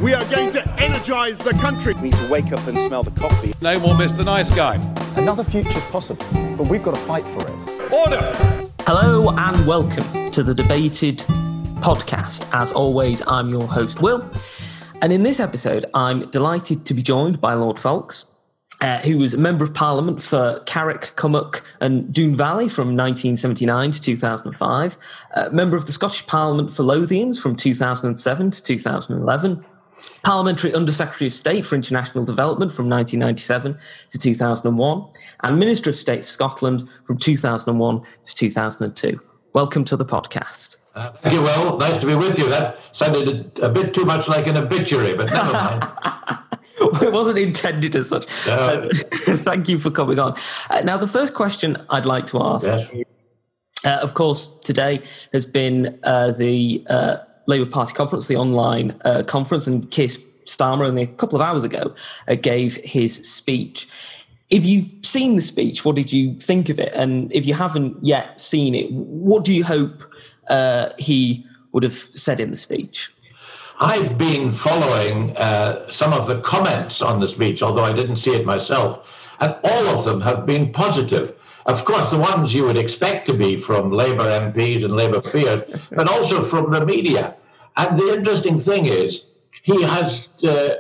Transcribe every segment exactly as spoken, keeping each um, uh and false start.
We are going to energise the country. We need to wake up and smell the coffee. No more Mister Nice Guy. Another future's possible, but we've got to fight for it. Order! Hello and welcome to the Debated podcast. As always, I'm your host, Will. And in this episode, I'm delighted to be joined by Lord Foulkes, uh, who was a Member of Parliament for Carrick, Cumnock and Doon Valley from nineteen seventy-nine to two thousand five, uh, Member of the Scottish Parliament for Lothians from two thousand seven to two thousand eleven, Parliamentary Under-Secretary of State for International Development from nineteen ninety-seven to two thousand one, and Minister of State for Scotland from two thousand one to two thousand two. Welcome to the podcast. Uh, thank you, Will. Nice to be with you. That sounded a, a bit too much like an obituary, but never mind. It wasn't intended as such. No. Uh, thank you for coming on. Uh, now, the first question I'd like to ask, yes. uh, of course, today has been uh, the uh, Labour Party conference, the online uh, conference, and Keir Starmer only a couple of hours ago uh, gave his speech. If you've seen the speech, what did you think of it? And if you haven't yet seen it, what do you hope uh, he would have said in the speech? I've been following uh, some of the comments on the speech, although I didn't see it myself, and all of them have been positive. Of course, the ones you would expect to be from Labour M Ps and Labour peers, but also from the media. And the interesting thing is, he has uh,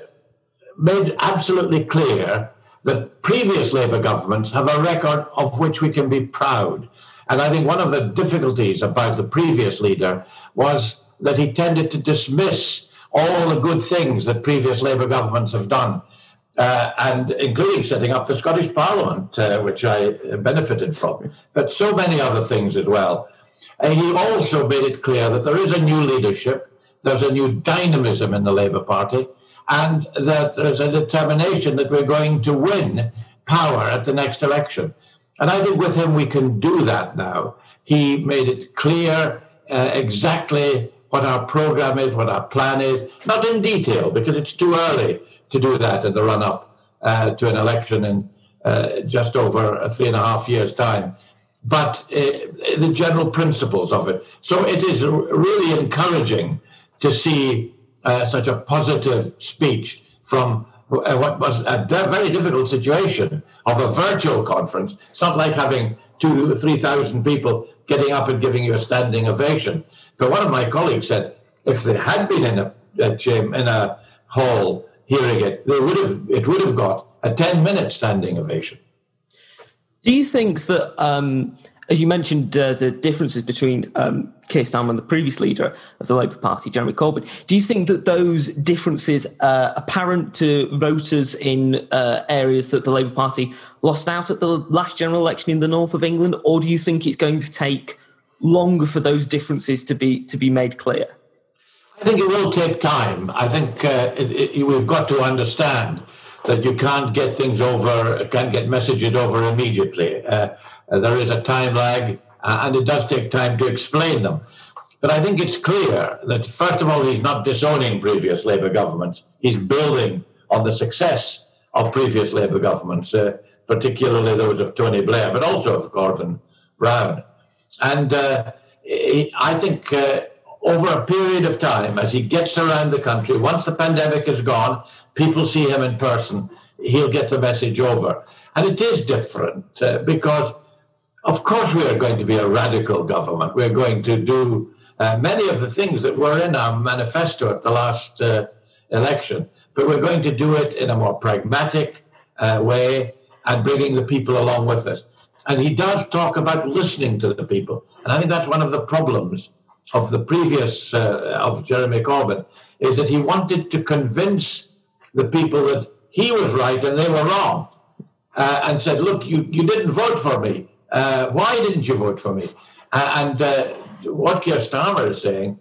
made absolutely clear that previous Labour governments have a record of which we can be proud. And I think one of the difficulties about the previous leader was that he tended to dismiss all the good things that previous Labour governments have done, uh, and including setting up the Scottish Parliament, uh, which I benefited from, but so many other things as well. Uh, he also made it clear that there is a new leadership, there's a new dynamism in the Labour Party, and that there's a determination that we're going to win power at the next election. And I think with him we can do that now. He made it clear uh, exactly what our program is, what our plan is, not in detail, because it's too early to do that in the run-up uh, to an election in uh, just over a three and a half years' time, but uh, the general principles of it. So it is really encouraging to see uh, such a positive speech from uh, what was a very difficult situation of a virtual conference. It's not like having two or three thousand people getting up and giving you a standing ovation. But one of my colleagues said, if they had been in a, a gym, in a hall hearing it, they would have it would have got a ten-minute standing ovation. Do you think that, um, as you mentioned, uh, the differences between um, Keir Starmer and the previous leader of the Labour Party, Jeremy Corbyn, do you think that those differences are apparent to voters in uh, areas that the Labour Party lost out at the last general election in the north of England, or do you think it's going to take longer for those differences to be to be made clear? I think it will take time. I think uh, it, it, we've got to understand that you can't get things over, can't get messages over immediately. Uh, there is a time lag, uh, and it does take time to explain them. But I think it's clear that, first of all, he's not disowning previous Labour governments. He's building on the success of previous Labour governments, uh, particularly those of Tony Blair, but also of Gordon Brown. And uh, I think uh, over a period of time, as he gets around the country, once the pandemic is gone, people see him in person, he'll get the message over. And it is different uh, because, of course, we are going to be a radical government. We're going to do uh, many of the things that were in our manifesto at the last uh, election, but we're going to do it in a more pragmatic uh, way and bringing the people along with us. And he does talk about listening to the people. And I think that's one of the problems of the previous, uh, of Jeremy Corbyn, is that he wanted to convince the people that he was right and they were wrong. Uh, and said, look, you, you didn't vote for me. Uh, why didn't you vote for me? Uh, and uh, what Keir Starmer is saying,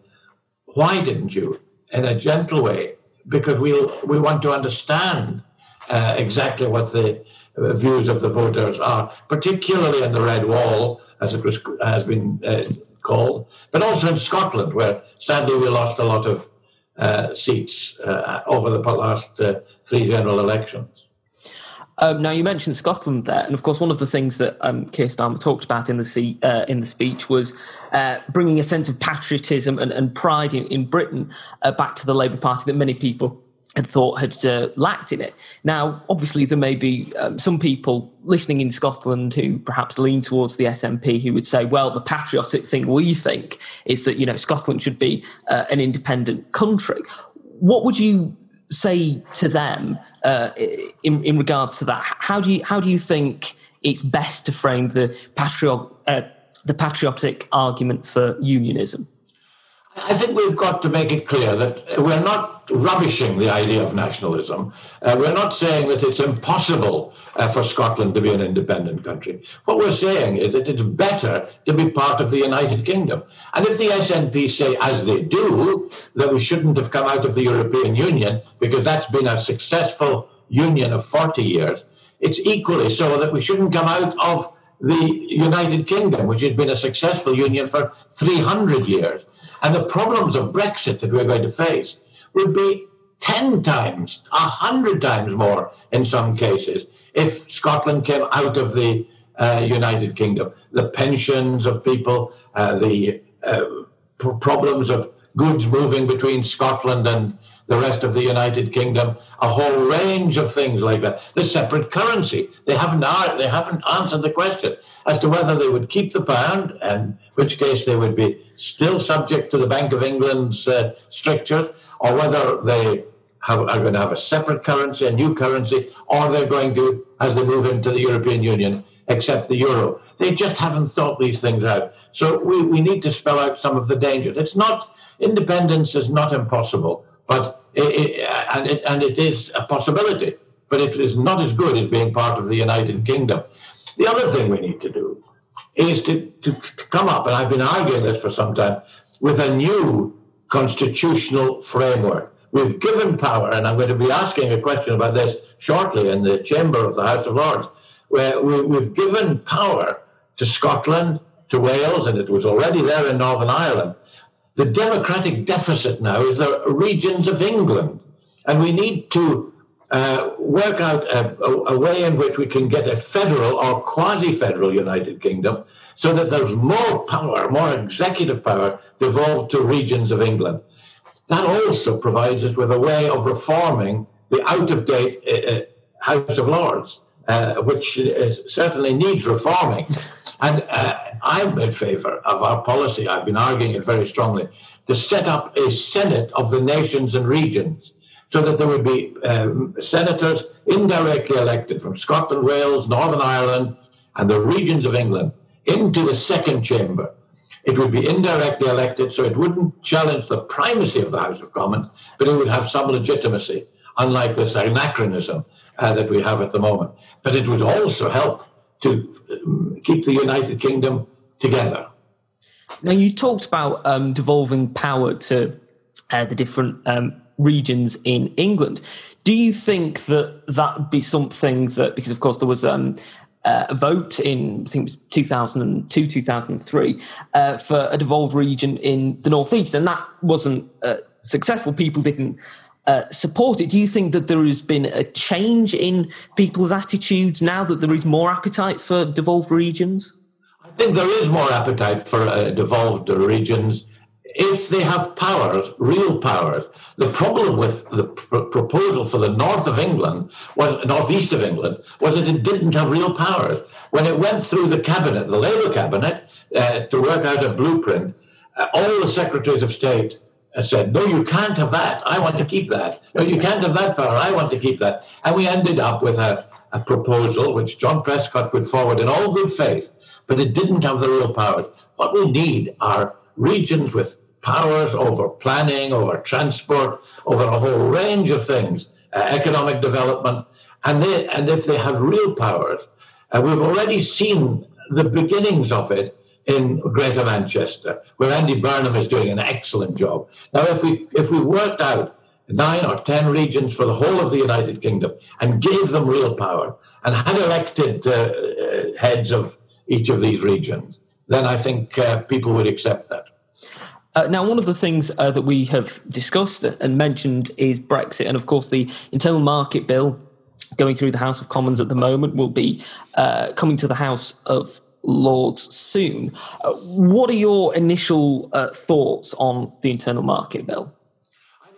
why didn't you? In a gentle way, because we'll, we want to understand uh, exactly what the uh, views of the voters are, particularly in the Red Wall, as it was has been uh, called, but also in Scotland, where sadly we lost a lot of uh, seats uh, over the last uh, three general elections. Um, now, you mentioned Scotland there, and of course, one of the things that um, Keir Starmer talked about in the se- uh, in the speech was uh, bringing a sense of patriotism and, and pride in, in Britain uh, back to the Labour Party that many people had thought had uh, lacked in it. Now, obviously, there may be um, some people listening in Scotland who perhaps lean towards the S N P who would say, well, the patriotic thing we think is that, you know, Scotland should be uh, an independent country. What would you say to them uh, in, in regards to that? How do you how do you think it's best to frame the patriot uh, the patriotic argument for unionism? I think we've got to make it clear that we're not rubbishing the idea of nationalism. Uh, we're not saying that it's impossible uh, for Scotland to be an independent country. What we're saying is that it's better to be part of the United Kingdom. And if the S N P say, as they do, that we shouldn't have come out of the European Union because that's been a successful union of forty years, it's equally so that we shouldn't come out of the United Kingdom, which has been a successful union for three hundred years. And the problems of Brexit that we're going to face would be ten times, one hundred times more in some cases if Scotland came out of the uh, United Kingdom. The pensions of people, uh, the uh, pr- problems of goods moving between Scotland and the rest of the United Kingdom, a whole range of things like that. The separate currency. They haven't, they haven't answered the question as to whether they would keep the pound, and in which case they would be still subject to the Bank of England's uh, strictures, or whether they have, are going to have a separate currency, a new currency, or they're going to, as they move into the European Union, accept the euro. They just haven't thought these things out. So we, we need to spell out some of the dangers. It's not, independence is not impossible, but it, it, and, it, and it is a possibility, but it is not as good as being part of the United Kingdom. The other thing we need to do is to, to, to come up, and I've been arguing this for some time, with a new constitutional framework. We've given power, and I'm going to be asking a question about this shortly in the chamber of the House of Lords, where we, we've given power to Scotland, to Wales, and it was already there in Northern Ireland. The democratic deficit now is the regions of England, and we need to Uh, work out a, a, a way in which we can get a federal or quasi-federal United Kingdom so that there's more power, more executive power devolved to regions of England. That also provides us with a way of reforming the out-of-date uh, House of Lords, uh, which is, certainly needs reforming. And uh, I'm in favour of our policy, I've been arguing it very strongly, to set up a Senate of the nations and regions, so that there would be um, senators indirectly elected from Scotland, Wales, Northern Ireland, and the regions of England into the second chamber. It would be indirectly elected, so it wouldn't challenge the primacy of the House of Commons, but it would have some legitimacy, unlike this anachronism uh, that we have at the moment. But it would also help to um, keep the United Kingdom together. Now, you talked about um, devolving power to uh, the different um, regions in England. Do you think that that would be something that, because of course there was um, uh, a vote in, I think it was two thousand two, two thousand three, uh, for a devolved region in the northeast, and that wasn't uh, successful. People didn't uh, support it. Do you think that there has been a change in people's attitudes now that there is more appetite for devolved regions? I think there is more appetite for uh, devolved regions if they have powers, real powers. The problem with the pr- proposal for the north of England, was northeast of England, was that it didn't have real powers. When it went through the cabinet, the Labour cabinet, uh, to work out a blueprint, uh, all the secretaries of state uh, said, no, you can't have that. I want to keep that. No, you can't have that power. I want to keep that. And we ended up with a, a proposal which John Prescott put forward in all good faith, but it didn't have the real powers. What we need are regions with powers over planning, over transport, over a whole range of things, uh, economic development, and they, and if they have real powers, uh, we've already seen the beginnings of it in Greater Manchester, where Andy Burnham is doing an excellent job. Now, if we if we worked out nine or ten regions for the whole of the United Kingdom and gave them real power and had elected uh, uh, heads of each of these regions, then I think uh, people would accept that. Uh, now, one of the things uh, that we have discussed and mentioned is Brexit. And of course, the Internal Market Bill going through the House of Commons at the moment will be uh, coming to the House of Lords soon. Uh, what are your initial uh, thoughts on the Internal Market Bill?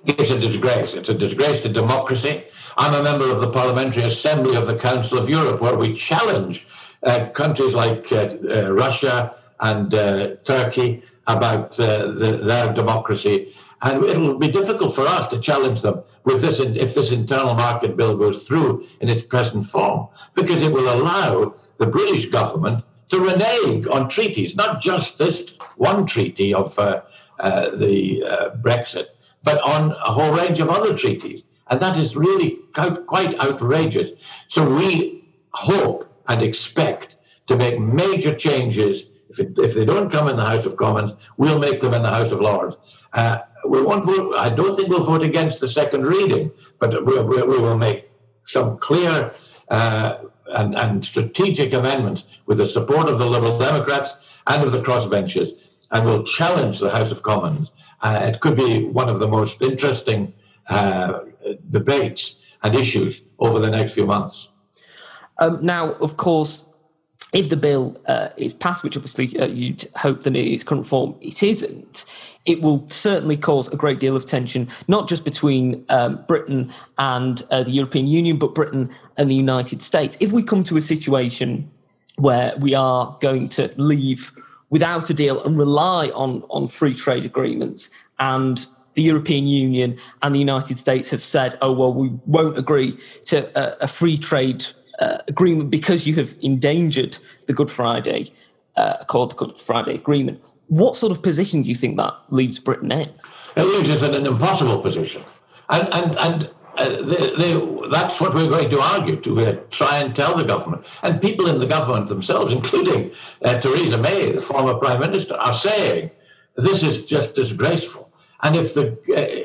it's a disgrace. It's a disgrace to democracy. I'm a member of the Parliamentary Assembly of the Council of Europe, where we challenge uh, countries like uh, uh, Russia and uh, Turkey about uh, the, their democracy. And it will be difficult for us to challenge them with this if this internal market bill goes through in its present form, because it will allow the British government to renege on treaties, not just this one treaty of uh, uh, the uh, Brexit, but on a whole range of other treaties. And that is really quite outrageous. So we hope and expect to make major changes. If, it, if they don't come in the House of Commons, we'll make them in the House of Lords. Uh, we won't vote, I don't think we'll vote against the second reading, but we, we, we will make some clear uh, and, and strategic amendments with the support of the Liberal Democrats and of the crossbenchers, and we'll challenge the House of Commons. Uh, it could be one of the most interesting uh, debates and issues over the next few months. Um, now, of course, if the bill uh, is passed, which obviously uh, you'd hope that in its current form it isn't, it will certainly cause a great deal of tension, not just between um, Britain and uh, the European Union, but Britain and the United States. If we come to a situation where we are going to leave without a deal and rely on, on free trade agreements, and the European Union and the United States have said, oh, well, we won't agree to a, a free trade uh, agreement because you have endangered the Good Friday, uh, called the Good Friday Agreement. What sort of position do you think that leaves Britain in? It leaves us in an impossible position. And, and, and uh, they, they, that's what we're going to argue, to uh, try and tell the government. And people in the government themselves, including uh, Theresa May, the former Prime Minister, are saying this is just disgraceful. And if the,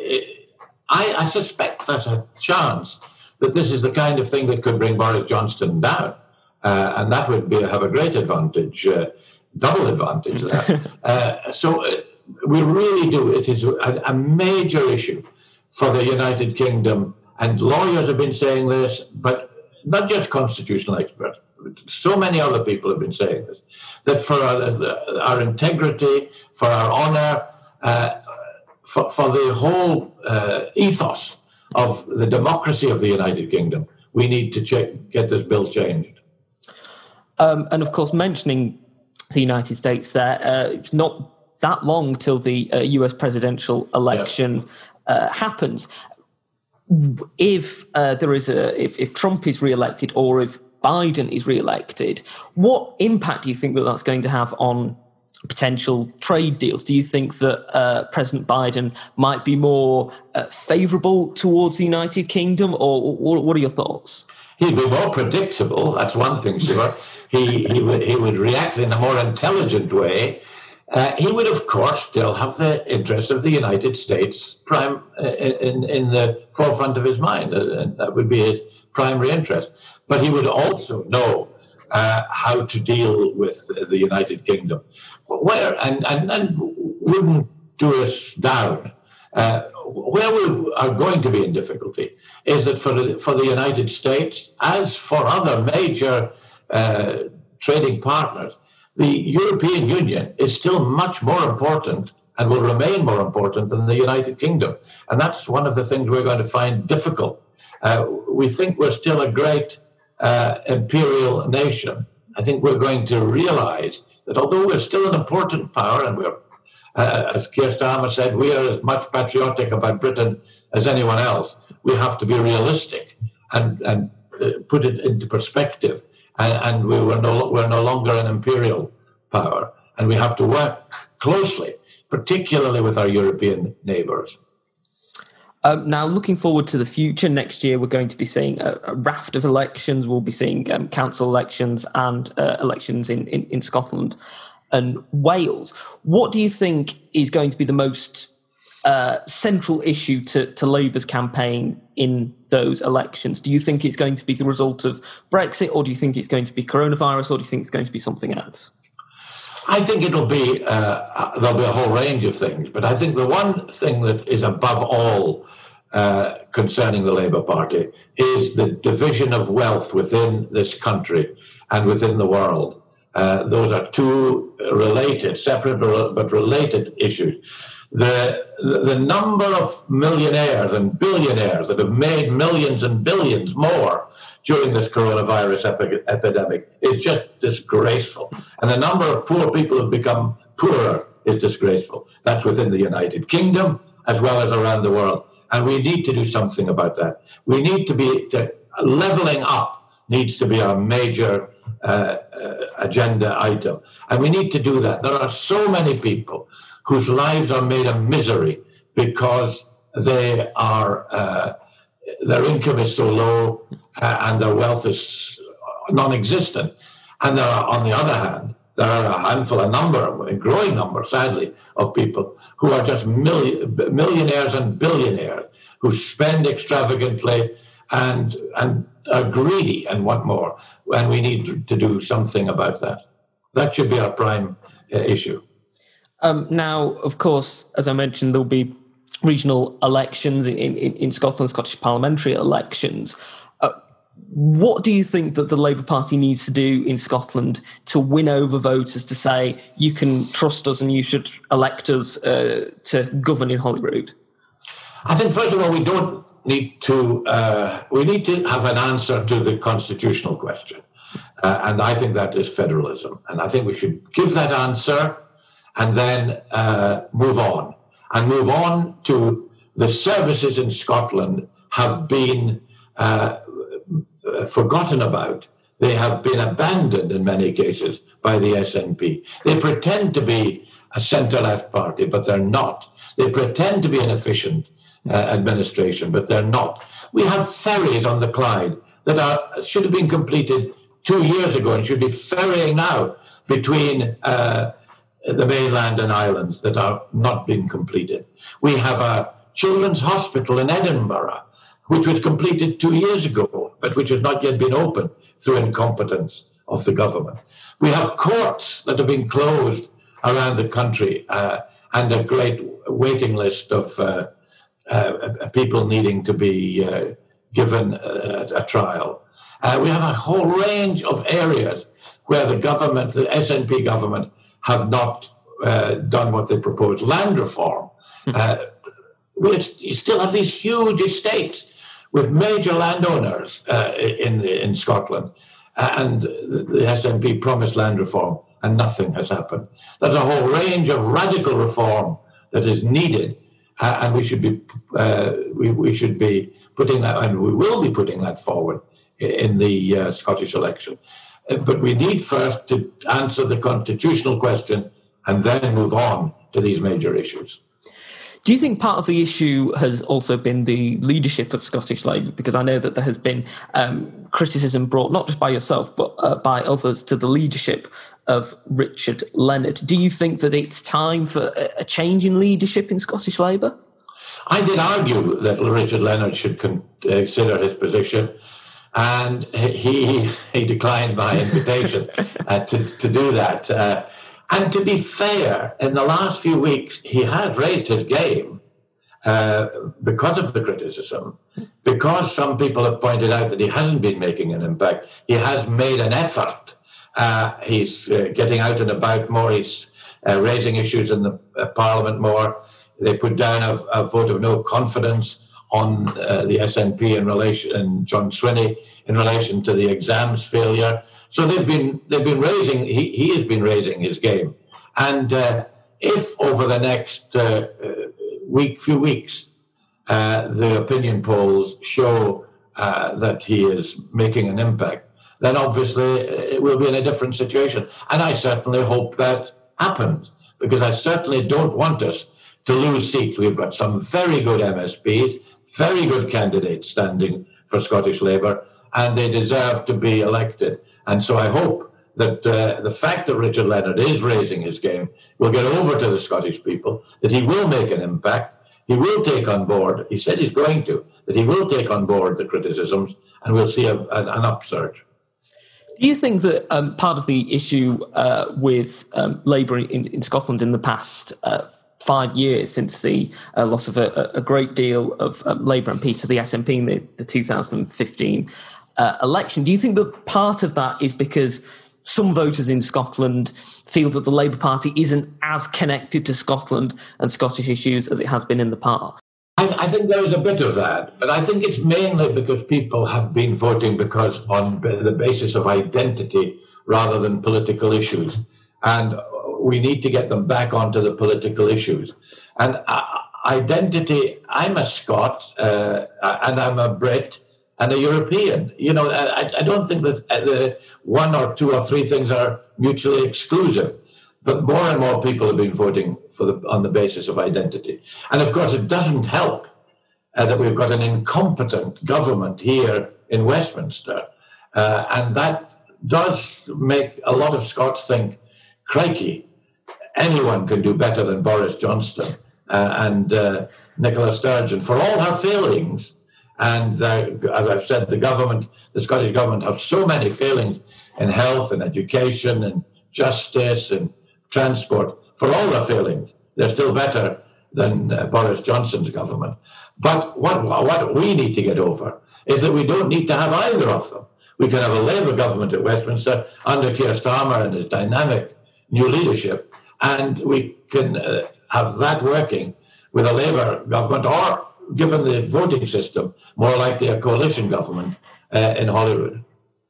uh, I, I suspect there's a chance that this is the kind of thing that could bring Boris Johnson down, uh, and that would be have a great advantage, uh, double advantage there. uh, so uh, we really do. It is a, a major issue for the United Kingdom, and lawyers have been saying this, but not just constitutional experts. So many other people have been saying this, that for our, our integrity, for our honour, uh, For, for the whole uh, ethos of the democracy of the United Kingdom, we need to check, get this bill changed. Um, and of course, mentioning the United States there, uh, it's not that long till the uh, U S presidential election yeah. uh, happens. If uh, there is a, if, if Trump is re-elected or if Biden is re-elected, what impact do you think that that's going to have on potential trade deals? Do you think that uh, President Biden might be more uh, favourable towards the United Kingdom, or, or what are your thoughts? He'd be more predictable. That's one thing, sure. he he would he would react in a more intelligent way. Uh, he would, of course, still have the interests of the United States prime uh, in in the forefront of his mind, uh, and that would be his primary interest. But he would also know uh, how to deal with the United Kingdom, where and and, and wouldn't do us down. Uh, where we are going to be in difficulty is that for the, for the United States, as for other major uh, trading partners, the European Union is still much more important and will remain more important than the United Kingdom. And that's one of the things we're going to find difficult. Uh, we think we're still a great uh, imperial nation. I think we're going to realize that although we're still an important power, and we're, uh, as Keir Starmer said, we are as much patriotic about Britain as anyone else, we have to be realistic and, and uh, put it into perspective. And, and we were no, we're no longer an imperial power. And we have to work closely, particularly with our European neighbours. Um, now, looking forward to the future, next year we're going to be seeing a, a raft of elections. We'll be seeing um, council elections and uh, elections in, in, in Scotland and Wales. What do you think is going to be the most uh, central issue to, to Labour's campaign in those elections? Do you think it's going to be the result of Brexit, or do you think it's going to be coronavirus, or do you think it's going to be something else? I think it'll be, uh, there'll be a whole range of things, but I think the one thing that is above all uh, concerning the Labour Party is the division of wealth within this country and within the world. Uh, those are two related, separate but related issues. The, the, the number of millionaires and billionaires that have made millions and billions more during this coronavirus epi- epidemic is just disgraceful. And the number of poor people who have become poorer is disgraceful. That's within the United Kingdom as well as around the world. And we need to do something about that. We need to be, to, leveling up needs to be our major uh, uh, agenda item. And we need to do that. There are so many people whose lives are made a misery because they are, uh, their income is so low uh, and their wealth is non-existent. And there are, on the other hand, there are a handful, a number, a growing number, sadly, of people who are just million, millionaires and billionaires who spend extravagantly and and are greedy and want more. And we need to do something about that. That should be our prime uh, issue. Um, now, of course, as I mentioned, there'll be regional elections in, in, in Scotland, Scottish parliamentary elections. Uh, what do you think that the Labour Party needs to do in Scotland to win over voters to say, you can trust us and you should elect us uh, to govern in Holyrood? I think, first of all, we don't need to, uh, we need to have an answer to the constitutional question. Uh, and I think that is federalism. And I think we should give that answer and then uh, move on. And move on to the services in Scotland have been uh, forgotten about. They have been abandoned in many cases by the S N P. They pretend to be a centre-left party, but they're not. They pretend to be an efficient uh, administration, but they're not. We have ferries on the Clyde that are should have been completed two years ago and should be ferrying now between uh, the mainland and islands that are not being completed. We have a children's hospital in Edinburgh, which was completed two years ago, but which has not yet been opened through incompetence of the government. We have courts that have been closed around the country uh, and a great waiting list of uh, uh, people needing to be uh, given a, a trial. Uh, we have a whole range of areas where the government, the S N P government, have not uh, done what they proposed. Land reform. Uh, we still have these huge estates with major landowners uh, in in Scotland, and the, the S N P promised land reform, and nothing has happened. There's a whole range of radical reform that is needed, uh, and we should be uh, we we should be putting that, and we will be putting that forward in the uh, Scottish election. But we need first to answer the constitutional question and then move on to these major issues. Do you think part of the issue has also been the leadership of Scottish Labour? Because I know that there has been um, criticism brought not just by yourself, but uh, by others to the leadership of Richard Leonard. Do you think that it's time for a change in leadership in Scottish Labour? I did argue that Richard Leonard should consider his position, and he he declined my invitation uh, to, to do that. Uh, and to be fair, in the last few weeks, he has raised his game uh, because of the criticism, because some people have pointed out that he hasn't been making an impact. He has made an effort. Uh, he's uh, getting out and about more. He's uh, raising issues in the uh, Parliament more. They put down a, a vote of no confidence on uh, the S N P in relation, and John Swinney in relation to the exams failure. So they've been they've been raising. He he has been raising his game, and uh, if over the next uh, week, few weeks, uh, the opinion polls show uh, that he is making an impact, then obviously it will be in a different situation. And I certainly hope that happens, because I certainly don't want us to lose seats. We've got some very good M S Ps, very good candidates standing for Scottish Labour, and they deserve to be elected. And so I hope that uh, the fact that Richard Leonard is raising his game will get over to the Scottish people, that he will make an impact, he will take on board, he said he's going to, that he will take on board the criticisms, and we'll see a, a, an upsurge. Do you think that um, part of the issue uh, with um, Labour in, in Scotland in the past uh, five years, since the uh, loss of a, a great deal of um, Labour M Ps to the S N P in the, the two thousand fifteen uh, election, do you think that part of that is because some voters in Scotland feel that the Labour Party isn't as connected to Scotland and Scottish issues as it has been in the past? I, I think there is a bit of that, but I think it's mainly because people have been voting because on the basis of identity rather than political issues. And we need to get them back onto the political issues. And uh, identity, I'm a Scot uh, and I'm a Brit and a European. You know, I, I don't think that the one or two or three things are mutually exclusive. But more and more people have been voting for the, on the basis of identity. And of course, it doesn't help uh, that we've got an incompetent government here in Westminster. Uh, and that does make a lot of Scots think, crikey, anyone can do better than Boris Johnson uh, and uh, Nicola Sturgeon for all her failings. And uh, as I've said, the government, the Scottish government, have so many failings in health and education and justice and transport. For all their failings, they're still better than uh, Boris Johnson's government. But what what we need to get over is that we don't need to have either of them. We can have a Labour government at Westminster under Keir Starmer and his dynamic new leadership, and we can uh, have that working with a Labour government, or, given the voting system, more likely a coalition government uh, in Holyrood.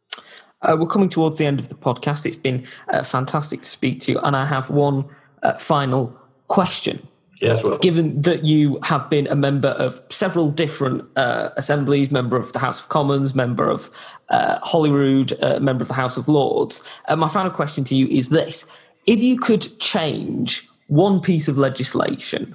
Uh, we're coming towards the end of the podcast. It's been uh, fantastic to speak to you, and I have one uh, final question. Yes, well. Given that you have been a member of several different uh, assemblies, member of the House of Commons, member of uh, Holyrood, uh, member of the House of Lords, uh, my final question to you is this. If you could change one piece of legislation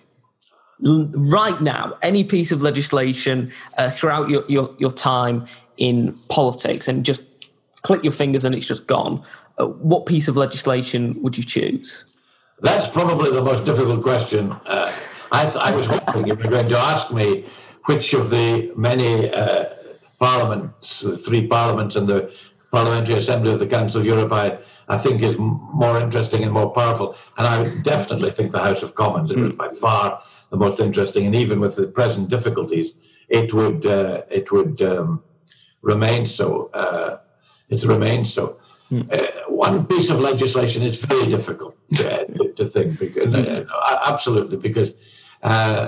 l- right now, any piece of legislation uh, throughout your, your, your time in politics, and just click your fingers and it's just gone, uh, what piece of legislation would you choose? That's probably the most difficult question. Uh, I, th- I was hoping you were going to ask me which of the many uh, parliaments, the three parliaments and the Parliamentary Assembly of the Council of Europe, I, I think is m- more interesting and more powerful. And I would definitely think the House of Commons. It was by far the most interesting. And even with the present difficulties, it would uh, it would um, remain so. Uh, it remains so. Uh, one piece of legislation is very difficult uh, to, to think, because, uh, absolutely, because uh,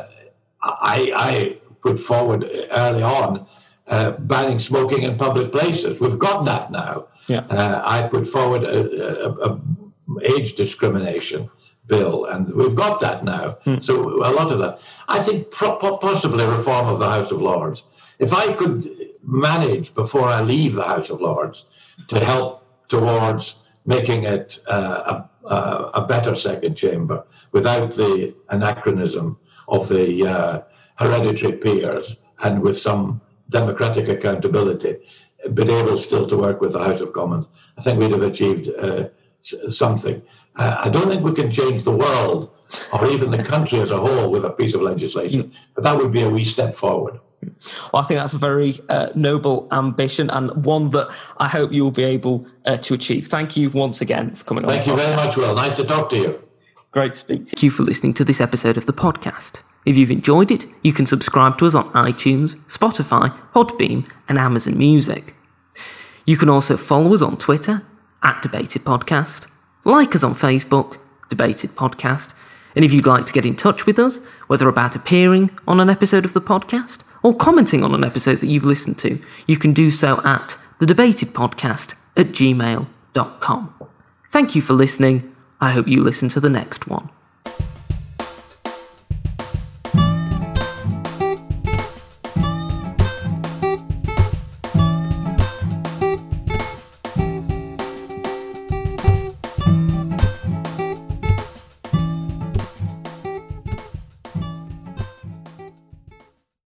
I, I put forward early on uh, banning smoking in public places. We've got that now. Yeah. Uh, I put forward a, a, a age discrimination bill, and we've got that now. Mm. So a lot of that. I think pro- possibly reform of the House of Lords. If I could manage before I leave the House of Lords to help towards making it uh, a, a better second chamber without the anachronism of the uh, hereditary peers and with some democratic accountability, but able still to work with the House of Commons, I think we'd have achieved uh, something. Uh, I don't think we can change the world or even the country as a whole with a piece of legislation, but that would be a wee step forward. Well, I think that's a very uh, noble ambition, and one that I hope you will be able uh, to achieve. Thank you once again for coming on. Thank you very much, Will. Nice to talk to you. Great to speak to you. Thank you for listening to this episode of the podcast. If you've enjoyed it, you can subscribe to us on iTunes, Spotify, Podbean, and Amazon Music. You can also follow us on Twitter, at Debated Podcast, like us on Facebook, Debated Podcast, and if you'd like to get in touch with us, whether about appearing on an episode of the podcast or commenting on an episode that you've listened to, you can do so at thedebatedpodcast at gmail dot com. Thank you for listening. I hope you listen to the next one.